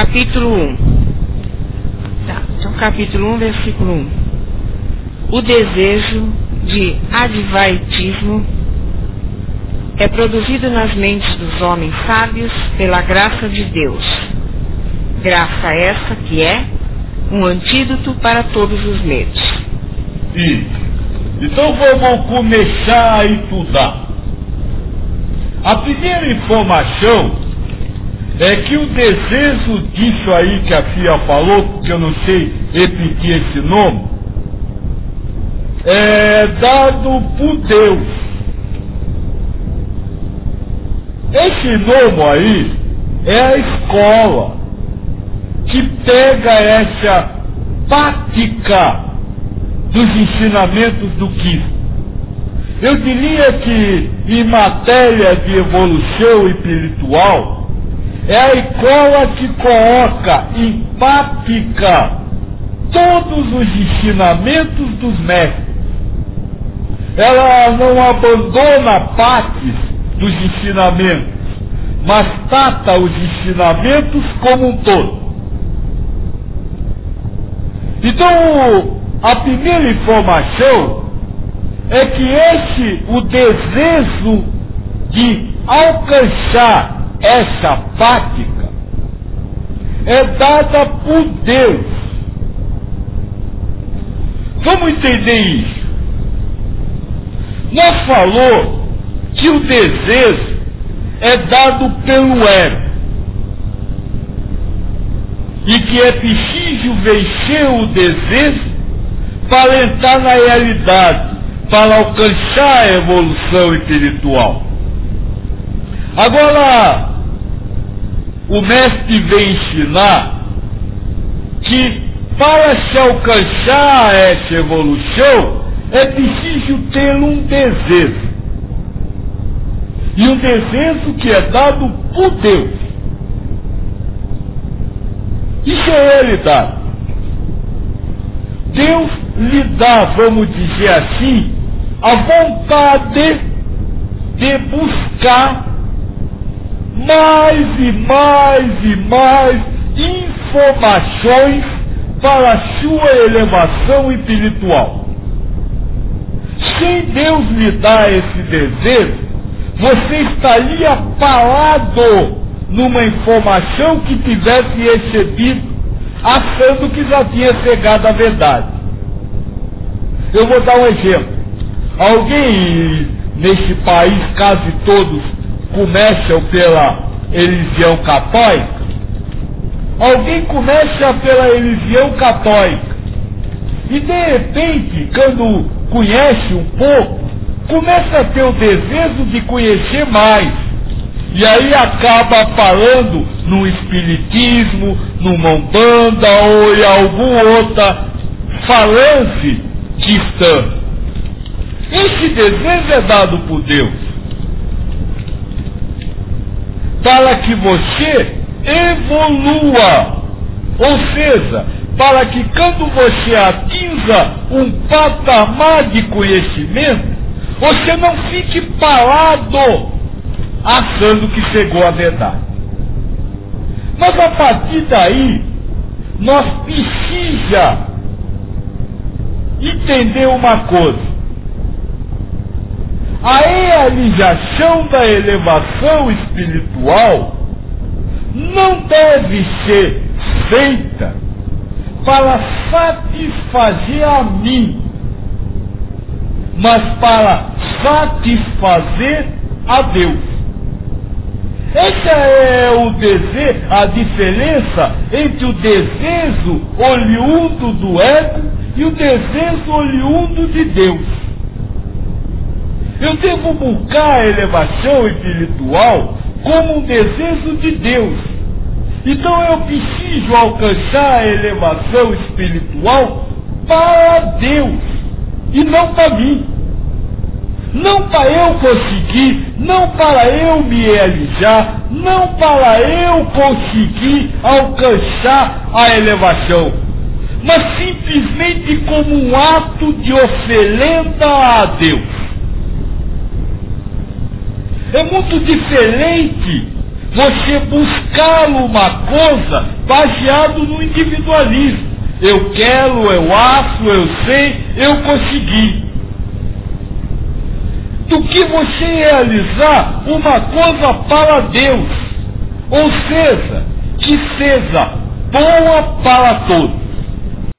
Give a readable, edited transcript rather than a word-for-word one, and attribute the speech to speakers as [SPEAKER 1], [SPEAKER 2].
[SPEAKER 1] capítulo 1. Então, capítulo 1, versículo 1. O desejo de advaitismo é produzido nas mentes dos homens sábios pela graça de Deus. Graça essa que é um antídoto para todos os medos.
[SPEAKER 2] Isso. Então vamos começar a estudar. A primeira informação é que o desejo disso aí que a Fia falou, porque eu não sei repetir esse nome, é dado por Deus. Esse nome aí é a escola que pega essa prática dos ensinamentos do Cristo. Eu diria que em matéria de evolução espiritual é a escola que coloca em prática todos os ensinamentos dos mestres. Ela não abandona partes dos ensinamentos, mas trata os ensinamentos como um todo. Então, a primeira informação é que o desejo de alcançar essa prática é dada por Deus. Vamos entender isso. Nós falou que o desejo é dado pelo ego e que é preciso vencer o desejo para entrar na realidade, para alcançar a evolução espiritual. Agora, o mestre vem ensinar que para se alcançar essa evolução é preciso ter um desejo. E um desejo que é dado por Deus. Isso é realidade. Deus lhe dá, vamos dizer assim, a vontade de buscar mais e mais e mais informações para a sua elevação espiritual. Sem Deus lhe dar esse desejo, você estaria parado numa informação que tivesse recebido, achando que já tinha chegado à verdade. Eu vou dar um exemplo. Alguém nesse país, quase todos, começam pela religião católica. Alguém começa pela religião católica. E de repente, quando conhece um pouco, começa a ter o desejo de conhecer mais. E aí acaba falando no espiritismo, numa umbanda ou em alguma outra falante cristã. Esse desejo é dado por Deus para que você evolua, ou seja, para que quando você atinja um patamar de conhecimento, você não fique parado achando que chegou à verdade. Mas a partir daí, nós precisamos entender uma coisa. A realização da elevação espiritual não deve ser feita para satisfazer a mim, mas para satisfazer a Deus. Essa é a diferença entre o desejo oriundo do ego e o desejo oriundo de Deus. Eu devo buscar a elevação espiritual como um desejo de Deus. Então eu preciso alcançar a elevação espiritual para Deus e não para mim. Não para eu conseguir, não para eu me realizar, não para eu conseguir alcançar a elevação, mas simplesmente como um ato de oferenda a Deus. É muito diferente você buscá-lo uma coisa baseado no individualismo. Eu quero, eu acho, eu sei, eu consegui. Do que você realizar uma coisa para Deus, ou seja, que seja boa para todos.